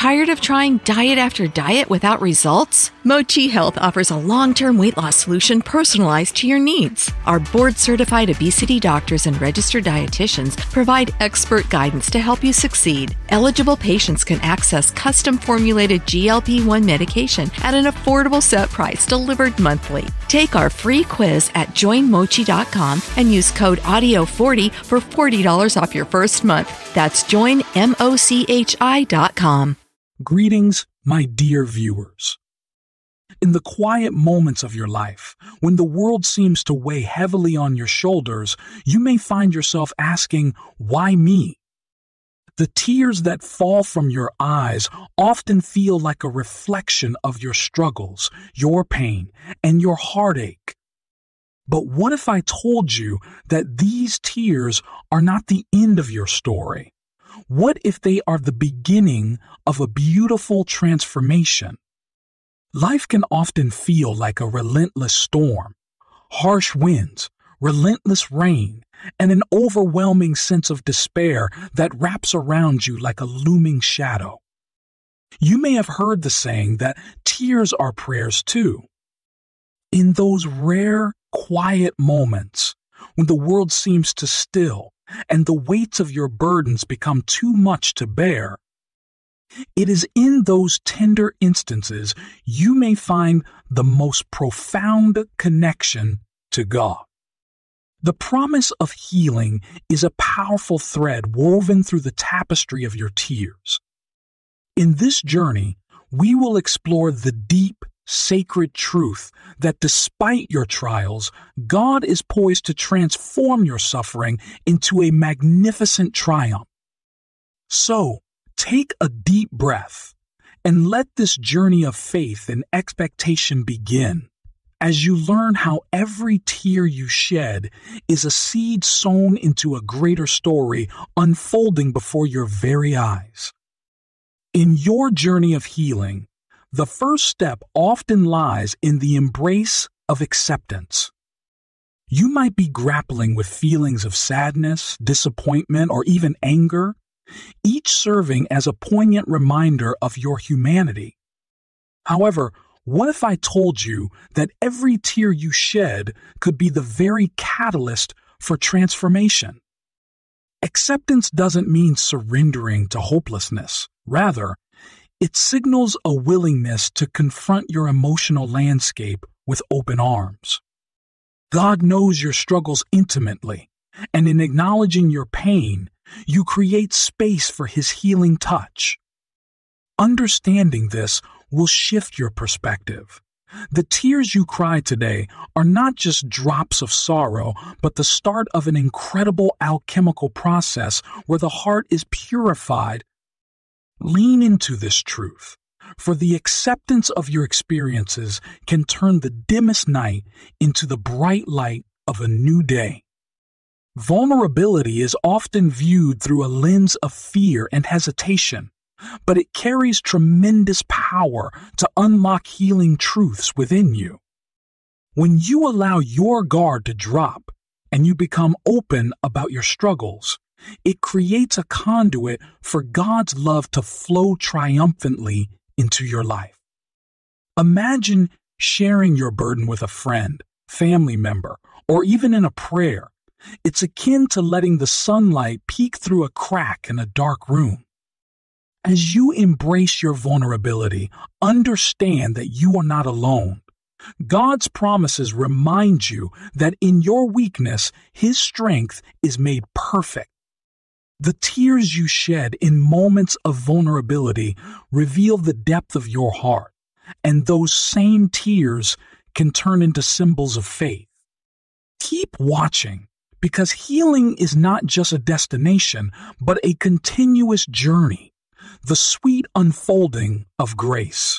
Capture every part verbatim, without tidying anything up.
Tired of trying diet after diet without results? Mochi Health offers a long-term weight loss solution personalized to your needs. Our board-certified obesity doctors and registered dietitians provide expert guidance to help you succeed. Eligible patients can access custom-formulated G L P one medication at an affordable set price delivered monthly. Take our free quiz at join mochi dot com and use code audio forty for forty dollars off your first month. That's join mochi dot com. Greetings, my dear viewers. In the quiet moments of your life, when the world seems to weigh heavily on your shoulders, you may find yourself asking, why me? The tears that fall from your eyes often feel like a reflection of your struggles, your pain, and your heartache. But what if I told you that these tears are not the end of your story? What if they are the beginning of a beautiful transformation? Life can often feel like a relentless storm, harsh winds, relentless rain, and an overwhelming sense of despair that wraps around you like a looming shadow. You may have heard the saying that tears are prayers too. In those rare, quiet moments when the world seems to still and the weights of your burdens become too much to bear, it is in those tender instances you may find the most profound connection to God. The promise of healing is a powerful thread woven through the tapestry of your tears. In this journey, we will explore the deep, sacred truth that despite your trials, God is poised to transform your suffering into a magnificent triumph. So, take a deep breath and let this journey of faith and expectation begin as you learn how every tear you shed is a seed sown into a greater story unfolding before your very eyes. In your journey of healing, the first step often lies in the embrace of acceptance. You might be grappling with feelings of sadness, disappointment, or even anger, each serving as a poignant reminder of your humanity. However, what if I told you that every tear you shed could be the very catalyst for transformation? Acceptance doesn't mean surrendering to hopelessness. Rather, it signals a willingness to confront your emotional landscape with open arms. God knows your struggles intimately, and in acknowledging your pain, you create space for His healing touch. Understanding this will shift your perspective. The tears you cry today are not just drops of sorrow, but the start of an incredible alchemical process where the heart is purified. Lean into this truth, for the acceptance of your experiences can turn the dimmest night into the bright light of a new day. Vulnerability is often viewed through a lens of fear and hesitation, but it carries tremendous power to unlock healing truths within you. When you allow your guard to drop and you become open about your struggles, it creates a conduit for God's love to flow triumphantly into your life. Imagine sharing your burden with a friend, family member, or even in a prayer. It's akin to letting the sunlight peek through a crack in a dark room. As you embrace your vulnerability, understand that you are not alone. God's promises remind you that in your weakness, His strength is made perfect. The tears you shed in moments of vulnerability reveal the depth of your heart, and those same tears can turn into symbols of faith. Keep watching, because healing is not just a destination, but a continuous journey, the sweet unfolding of grace.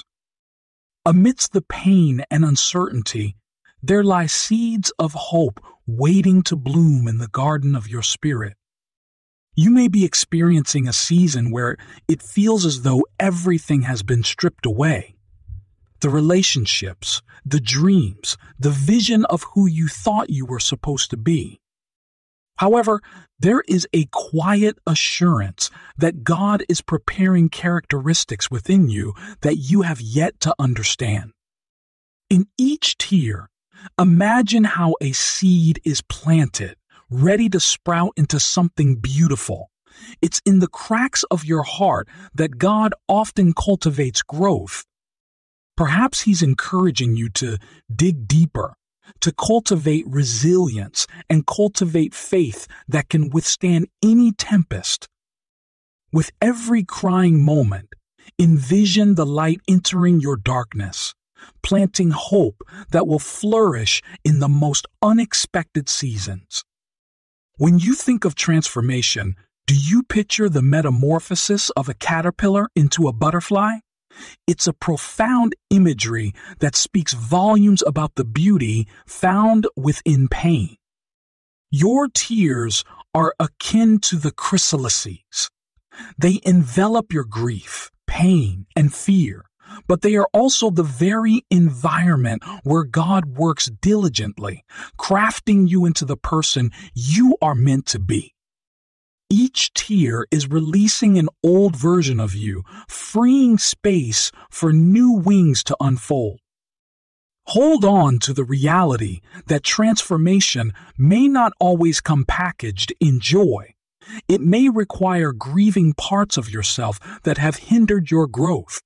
Amidst the pain and uncertainty, there lie seeds of hope waiting to bloom in the garden of your spirit. You may be experiencing a season where it feels as though everything has been stripped away. The relationships, the dreams, the vision of who you thought you were supposed to be. However, there is a quiet assurance that God is preparing characteristics within you that you have yet to understand. In each tear, imagine how a seed is planted, ready to sprout into something beautiful. It's in the cracks of your heart that God often cultivates growth. Perhaps He's encouraging you to dig deeper, to cultivate resilience and cultivate faith that can withstand any tempest. With every crying moment, envision the light entering your darkness, planting hope that will flourish in the most unexpected seasons. When you think of transformation, do you picture the metamorphosis of a caterpillar into a butterfly? It's a profound imagery that speaks volumes about the beauty found within pain. Your tears are akin to the chrysalises. They envelop your grief, pain, and fear, but they are also the very environment where God works diligently, crafting you into the person you are meant to be. Each tear is releasing an old version of you, freeing space for new wings to unfold. Hold on to the reality that transformation may not always come packaged in joy. It may require grieving parts of yourself that have hindered your growth.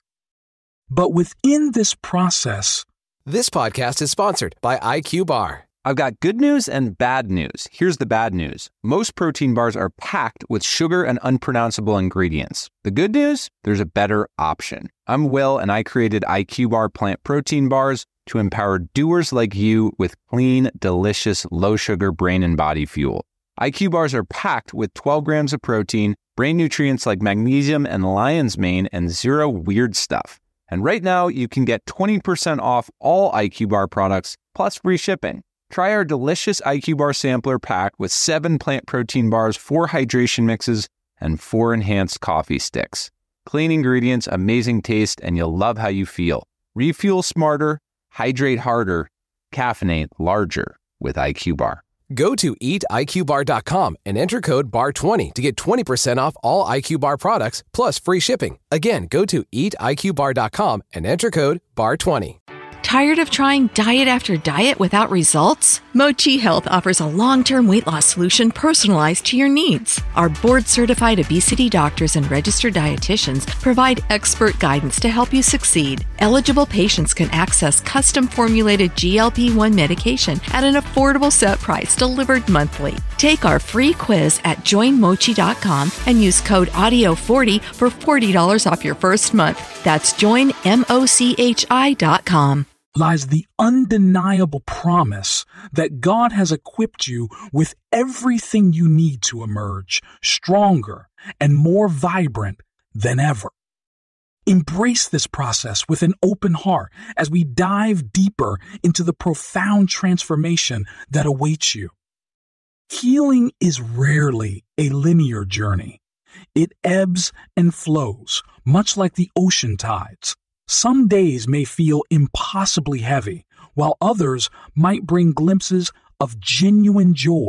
But within this process, this podcast is sponsored by I Q Bar. I've got good news and bad news. Here's the bad news. Most protein bars are packed with sugar and unpronounceable ingredients. The good news? There's a better option. I'm Will, and I created I Q Bar plant protein bars to empower doers like you with clean, delicious, low-sugar brain and body fuel. I Q Bars are packed with twelve grams of protein, brain nutrients like magnesium and lion's mane, and zero weird stuff. And right now, you can get twenty percent off all I Q Bar products, plus free shipping. Try our delicious I Q Bar sampler pack with seven plant protein bars, four hydration mixes, and four enhanced coffee sticks. Clean ingredients, amazing taste, and you'll love how you feel. Refuel smarter, hydrate harder, caffeinate larger with I Q Bar. Go to eat I Q bar dot com and enter code bar twenty to get twenty percent off all I Q Bar products, plus free shipping. Again, go to eat I Q bar dot com and enter code bar twenty. Tired of trying diet after diet without results? Mochi Health offers a long-term weight loss solution personalized to your needs. Our board-certified obesity doctors and registered dietitians provide expert guidance to help you succeed. Eligible patients can access custom-formulated G L P one medication at an affordable set price delivered monthly. Take our free quiz at join mochi dot com and use code audio forty for forty dollars off your first month. That's join mochi dot com. Lies the undeniable promise that God has equipped you with everything you need to emerge stronger and more vibrant than ever. Embrace this process with an open heart as we dive deeper into the profound transformation that awaits you. Healing is rarely a linear journey. It ebbs and flows, much like the ocean tides. Some days may feel impossibly heavy, while others might bring glimpses of genuine joy.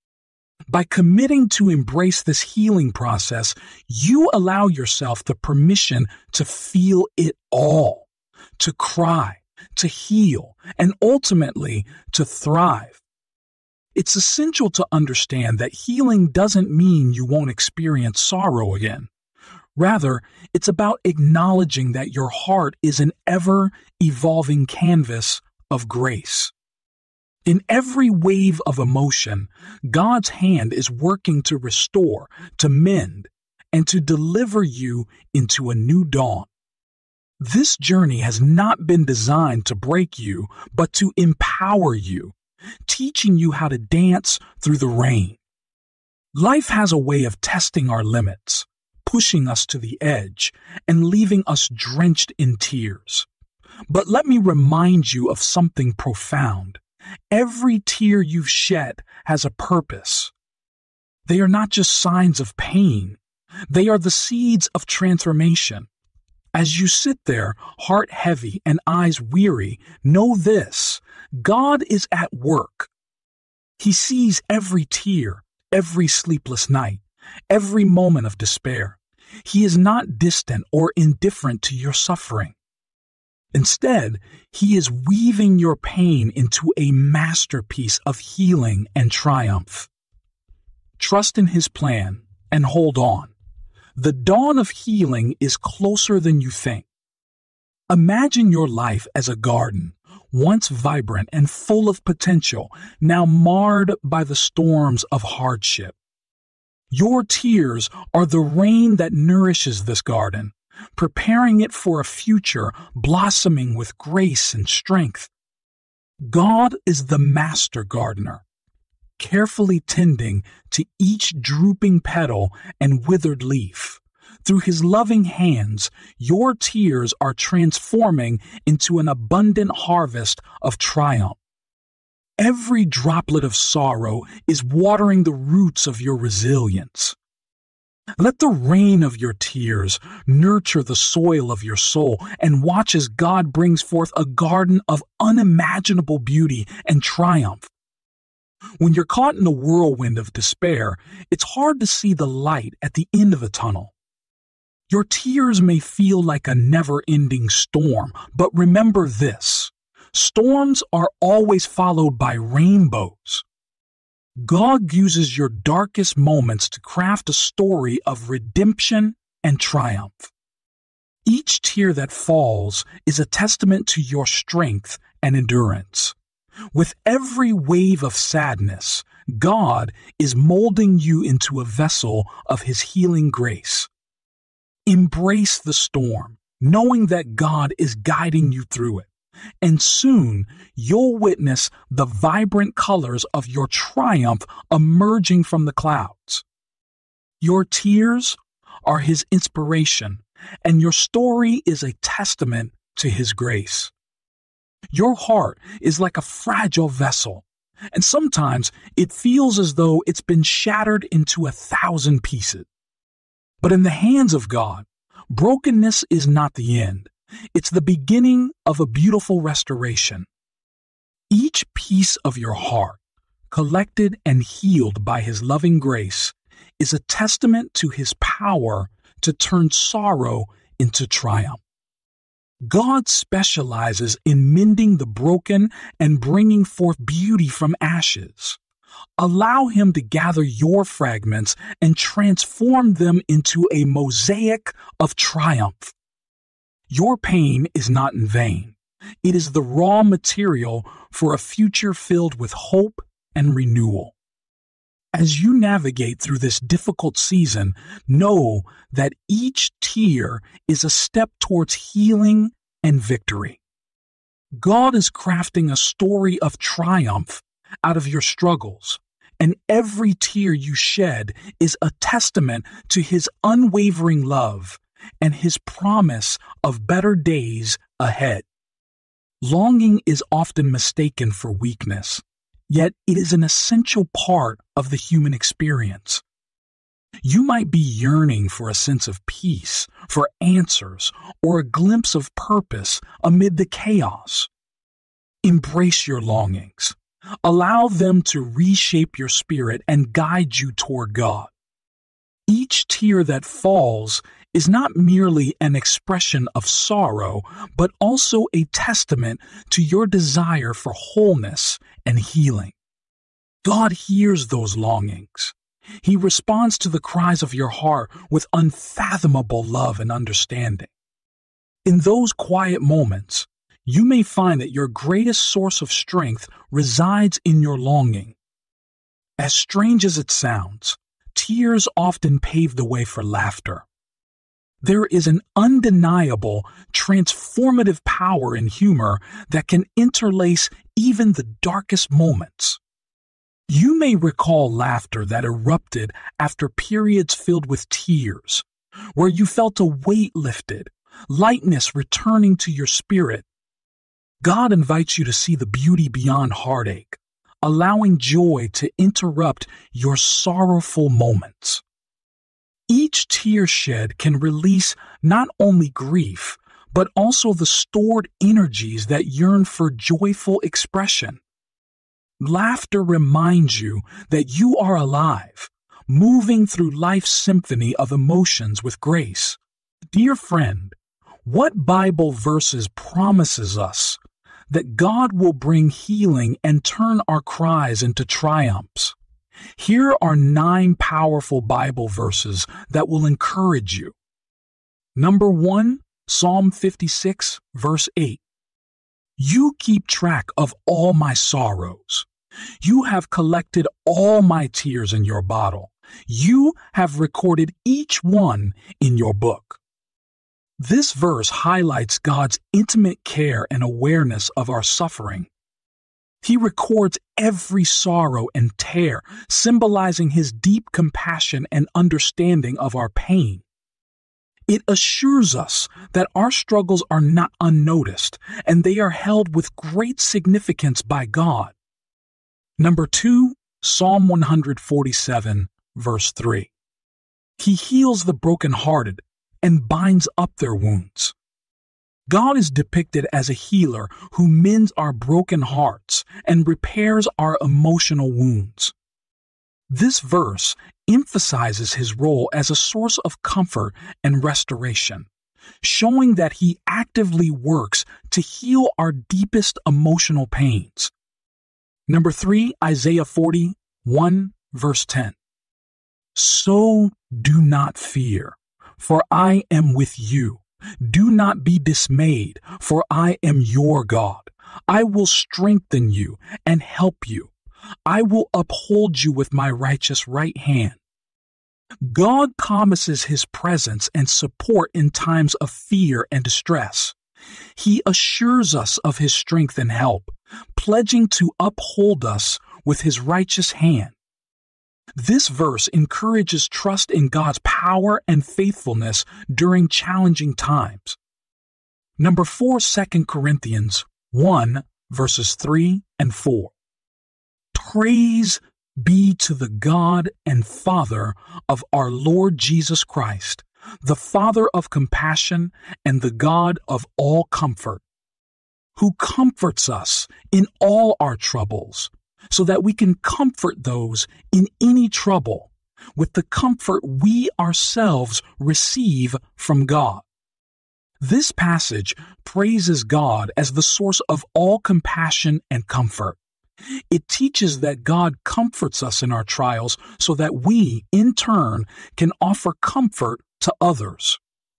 By committing to embrace this healing process, you allow yourself the permission to feel it all, to cry, to heal, and ultimately to thrive. It's essential to understand that healing doesn't mean you won't experience sorrow again. Rather, it's about acknowledging that your heart is an ever-evolving canvas of grace. In every wave of emotion, God's hand is working to restore, to mend, and to deliver you into a new dawn. This journey has not been designed to break you, but to empower you, teaching you how to dance through the rain. Life has a way of testing our limits, pushing us to the edge, and leaving us drenched in tears. But let me remind you of something profound. Every tear you've shed has a purpose. They are not just signs of pain. They are the seeds of transformation. As you sit there, heart heavy and eyes weary, know this: God is at work. He sees every tear, every sleepless night, every moment of despair. He is not distant or indifferent to your suffering. Instead, He is weaving your pain into a masterpiece of healing and triumph. Trust in His plan and hold on. The dawn of healing is closer than you think. Imagine your life as a garden, once vibrant and full of potential, now marred by the storms of hardship. Your tears are the rain that nourishes this garden, preparing it for a future blossoming with grace and strength. God is the master gardener, carefully tending to each drooping petal and withered leaf. Through His loving hands, your tears are transforming into an abundant harvest of triumph. Every droplet of sorrow is watering the roots of your resilience. Let the rain of your tears nurture the soil of your soul, and watch as God brings forth a garden of unimaginable beauty and triumph. When you're caught in a whirlwind of despair, it's hard to see the light at the end of the tunnel. Your tears may feel like a never-ending storm, but remember this: storms are always followed by rainbows. God uses your darkest moments to craft a story of redemption and triumph. Each tear that falls is a testament to your strength and endurance. With every wave of sadness, God is molding you into a vessel of His healing grace. Embrace the storm, knowing that God is guiding you through it. And soon you'll witness the vibrant colors of your triumph emerging from the clouds. Your tears are His inspiration, and your story is a testament to His grace. Your heart is like a fragile vessel, and sometimes it feels as though it's been shattered into a thousand pieces. But in the hands of God, brokenness is not the end. It's the beginning of a beautiful restoration. Each piece of your heart, collected and healed by His loving grace, is a testament to His power to turn sorrow into triumph. God specializes in mending the broken and bringing forth beauty from ashes. Allow Him to gather your fragments and transform them into a mosaic of triumph. Your pain is not in vain. It is the raw material for a future filled with hope and renewal. As you navigate through this difficult season, know that each tear is a step towards healing and victory. God is crafting a story of triumph out of your struggles, and every tear you shed is a testament to His unwavering love and His promise of better days ahead. Longing is often mistaken for weakness, yet it is an essential part of the human experience. You might be yearning for a sense of peace, for answers, or a glimpse of purpose amid the chaos. Embrace your longings. Allow them to reshape your spirit and guide you toward God. Each tear that falls is not merely an expression of sorrow, but also a testament to your desire for wholeness and healing. God hears those longings. He responds to the cries of your heart with unfathomable love and understanding. In those quiet moments, you may find that your greatest source of strength resides in your longing. As strange as it sounds, tears often pave the way for laughter. There is an undeniable, transformative power in humor that can interlace even the darkest moments. You may recall laughter that erupted after periods filled with tears, where you felt a weight lifted, lightness returning to your spirit. God invites you to see the beauty beyond heartache, allowing joy to interrupt your sorrowful moments. Each tear shed can release not only grief, but also the stored energies that yearn for joyful expression. Laughter reminds you that you are alive, moving through life's symphony of emotions with grace. Dear friend, what Bible verses promises us that God will bring healing and turn our cries into triumphs? Here are nine powerful Bible verses that will encourage you. Number one, Psalm fifty-six, verse eight. You keep track of all my sorrows. You have collected all my tears in your bottle. You have recorded each one in your book. This verse highlights God's intimate care and awareness of our suffering. He records every sorrow and tear, symbolizing his deep compassion and understanding of our pain. It assures us that our struggles are not unnoticed, and they are held with great significance by God. Number two, Psalm one forty-seven, verse three. He heals the brokenhearted and binds up their wounds. God is depicted as a healer who mends our broken hearts and repairs our emotional wounds. This verse emphasizes his role as a source of comfort and restoration, showing that he actively works to heal our deepest emotional pains. Number three, Isaiah forty-one, verse ten. So do not fear, for I am with you. Do not be dismayed, for I am your God. I will strengthen you and help you. I will uphold you with my righteous right hand. God promises his presence and support in times of fear and distress. He assures us of his strength and help, pledging to uphold us with his righteous hand. This verse encourages trust in God's power and faithfulness during challenging times. Number four, Second Corinthians one, verses three and four. Praise be to the God and Father of our Lord Jesus Christ, the Father of compassion and the God of all comfort, who comforts us in all our troubles, so that we can comfort those in any trouble with the comfort we ourselves receive from God. This passage praises God as the source of all compassion and comfort. It teaches that God comforts us in our trials so that we, in turn, can offer comfort to others.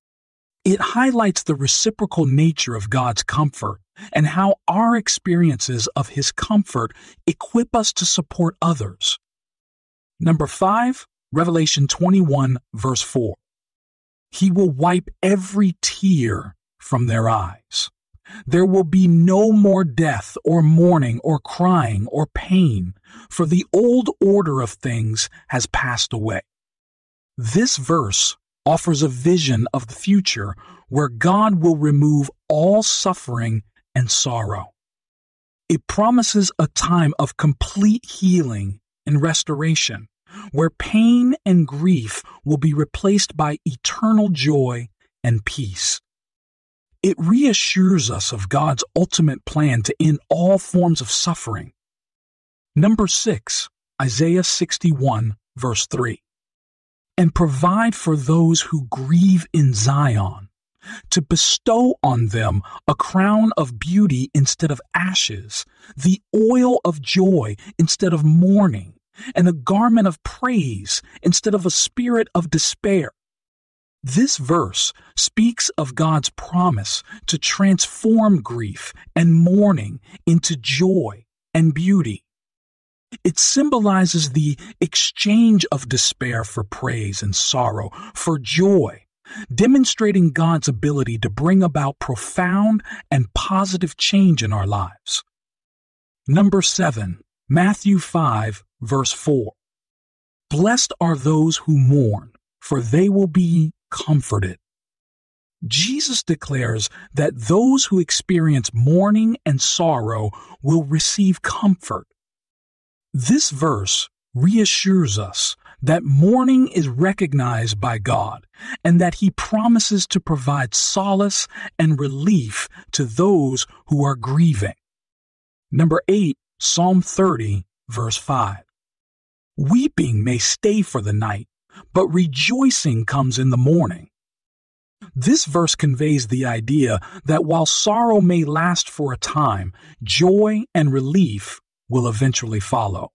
It highlights the reciprocal nature of God's comfort and how our experiences of his comfort equip us to support others. Number five, Revelation twenty-one, verse four. He will wipe every tear from their eyes. There will be no more death or mourning or crying or pain, for the old order of things has passed away. This verse offers a vision of the future where God will remove all suffering and sorrow. It promises a time of complete healing and restoration, where pain and grief will be replaced by eternal joy and peace. It reassures us of God's ultimate plan to end all forms of suffering. Number six, Isaiah sixty-one, verse three. And provide for those who grieve in Zion, to bestow on them a crown of beauty instead of ashes, the oil of joy instead of mourning, and a garment of praise instead of a spirit of despair. This verse speaks of God's promise to transform grief and mourning into joy and beauty. It symbolizes the exchange of despair for praise and sorrow for joy, demonstrating God's ability to bring about profound and positive change in our lives. Number seven, Matthew five, verse four. Blessed are those who mourn, for they will be comforted. Jesus declares that those who experience mourning and sorrow will receive comfort. This verse reassures us that mourning is recognized by God and that he promises to provide solace and relief to those who are grieving. Number eight, Psalm thirty, verse five. Weeping may stay for the night, but rejoicing comes in the morning. This verse conveys the idea that while sorrow may last for a time, joy and relief will eventually follow.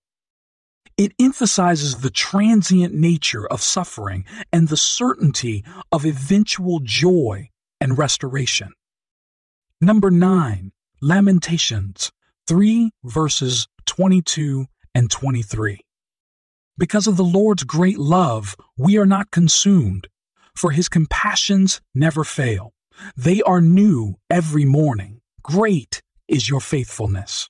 It emphasizes the transient nature of suffering and the certainty of eventual joy and restoration. Number nine, Lamentations three, verses twenty-two and twenty-three. Because of the Lord's great love, we are not consumed, for his compassions never fail. They are new every morning. Great is your faithfulness.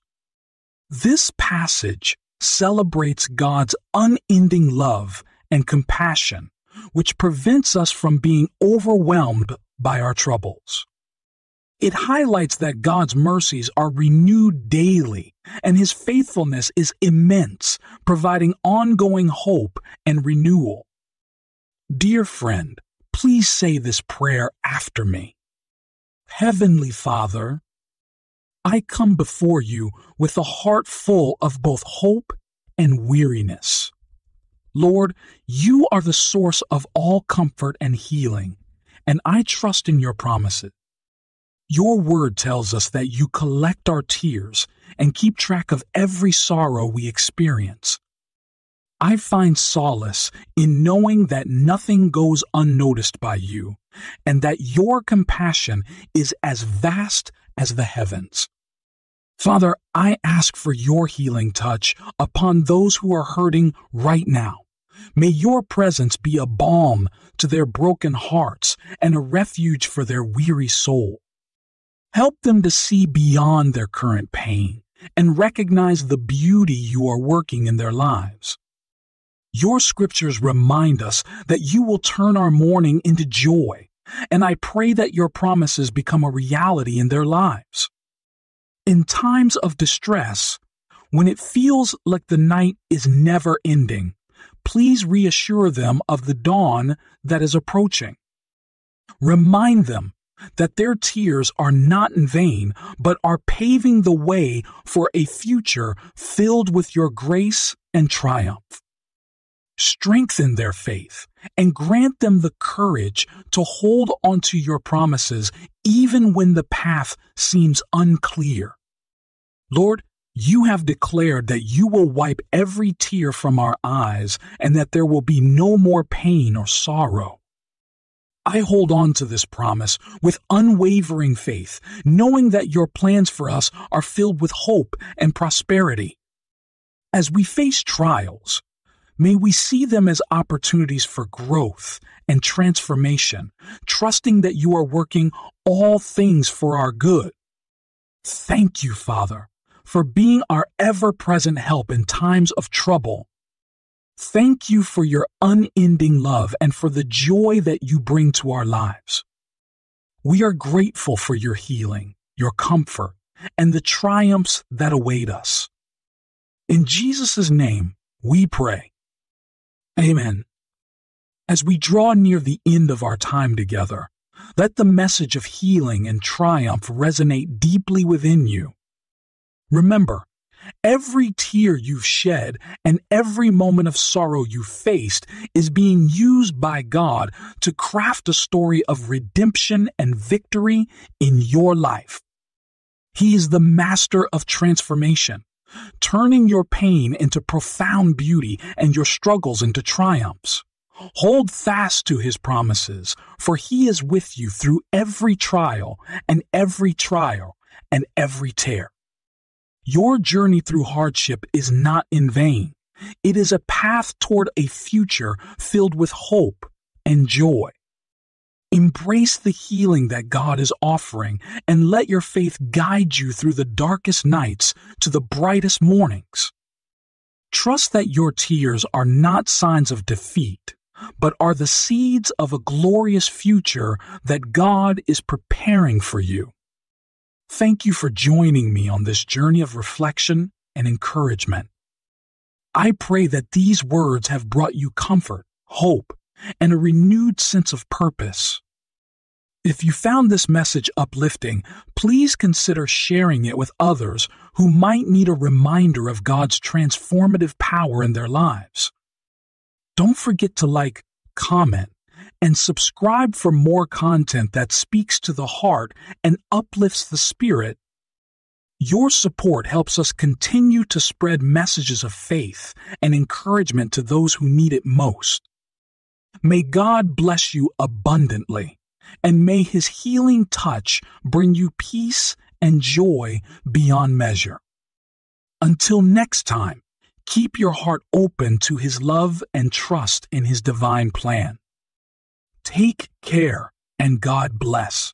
This passage celebrates God's unending love and compassion, which prevents us from being overwhelmed by our troubles. It highlights that God's mercies are renewed daily, and his faithfulness is immense, providing ongoing hope and renewal. Dear friend, please say this prayer after me. Heavenly Father, I come before you with a heart full of both hope and weariness. Lord, you are the source of all comfort and healing, and I trust in your promises. Your word tells us that you collect our tears and keep track of every sorrow we experience. I find solace in knowing that nothing goes unnoticed by you, and that your compassion is as vast as the heavens. Father, I ask for your healing touch upon those who are hurting right now. May your presence be a balm to their broken hearts and a refuge for their weary soul. Help them to see beyond their current pain and recognize the beauty you are working in their lives. Your scriptures remind us that you will turn our mourning into joy, and I pray that your promises become a reality in their lives. In times of distress, when it feels like the night is never ending, please reassure them of the dawn that is approaching. Remind them that their tears are not in vain, but are paving the way for a future filled with your grace and triumph. Strengthen their faith and grant them the courage to hold onto your promises even when the path seems unclear. Lord, you have declared that you will wipe every tear from our eyes and that there will be no more pain or sorrow. I hold on to this promise with unwavering faith, knowing that your plans for us are filled with hope and prosperity. As we face trials, may we see them as opportunities for growth and transformation, trusting that you are working all things for our good. Thank you, Father, for being our ever-present help in times of trouble. Thank you for your unending love and for the joy that you bring to our lives. We are grateful for your healing, your comfort, and the triumphs that await us. In Jesus' name, we pray. Amen. As we draw near the end of our time together, let the message of healing and triumph resonate deeply within you. Remember, every tear you've shed and every moment of sorrow you faced is being used by God to craft a story of redemption and victory in your life. He is the master of transformation, turning your pain into profound beauty and your struggles into triumphs. Hold fast to his promises, for he is with you through every trial and every trial and every tear. Your journey through hardship is not in vain. It is a path toward a future filled with hope and joy. Embrace the healing that God is offering and let your faith guide you through the darkest nights to the brightest mornings. Trust that your tears are not signs of defeat, but are the seeds of a glorious future that God is preparing for you. Thank you for joining me on this journey of reflection and encouragement. I pray that these words have brought you comfort, hope, and a renewed sense of purpose. If you found this message uplifting, please consider sharing it with others who might need a reminder of God's transformative power in their lives. Don't forget to like, comment, and subscribe for more content that speaks to the heart and uplifts the spirit. Your support helps us continue to spread messages of faith and encouragement to those who need it most. May God bless you abundantly, and may His healing touch bring you peace and joy beyond measure. Until next time, keep your heart open to His love and trust in His divine plan. Take care, and God bless.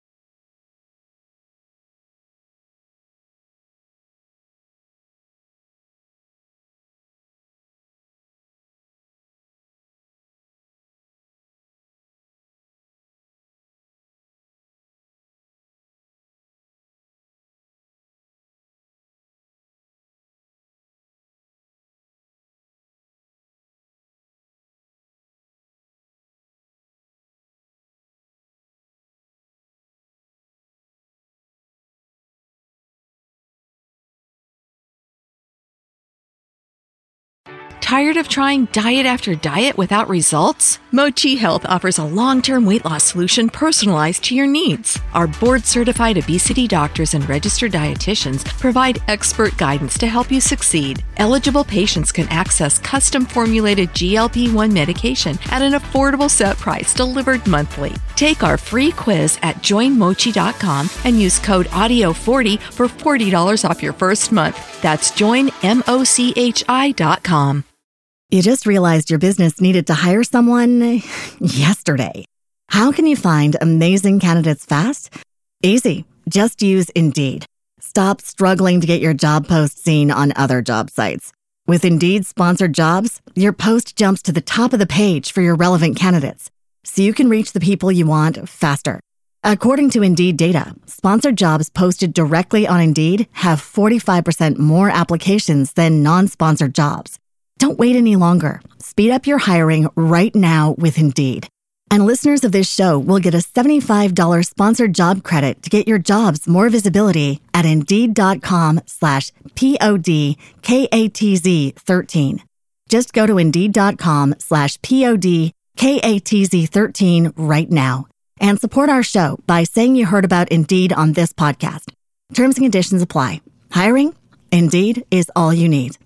Tired of trying diet after diet without results? Mochi Health offers a long-term weight loss solution personalized to your needs. Our board-certified obesity doctors and registered dietitians provide expert guidance to help you succeed. Eligible patients can access custom-formulated G L P one medication at an affordable set price delivered monthly. Take our free quiz at join mochi dot com and use code audio forty for forty dollars off your first month. That's join mochi dot com. You just realized your business needed to hire someone yesterday. How can you find amazing candidates fast? Easy. Just use Indeed. Stop struggling to get your job post seen on other job sites. With Indeed sponsored jobs, your post jumps to the top of the page for your relevant candidates, so you can reach the people you want faster. According to Indeed data, sponsored jobs posted directly on Indeed have forty-five percent more applications than non-sponsored jobs. Don't wait any longer. Speed up your hiring right now with Indeed. And listeners of this show will get a seventy-five dollars sponsored job credit to get your jobs more visibility at Indeed.com slash P-O-D-K-A-T-Z 13. Just go to Indeed.com slash P-O-D-K-A-T-Z 13 right now and support our show by saying you heard about Indeed on this podcast. Terms and conditions apply. Hiring? Indeed is all you need.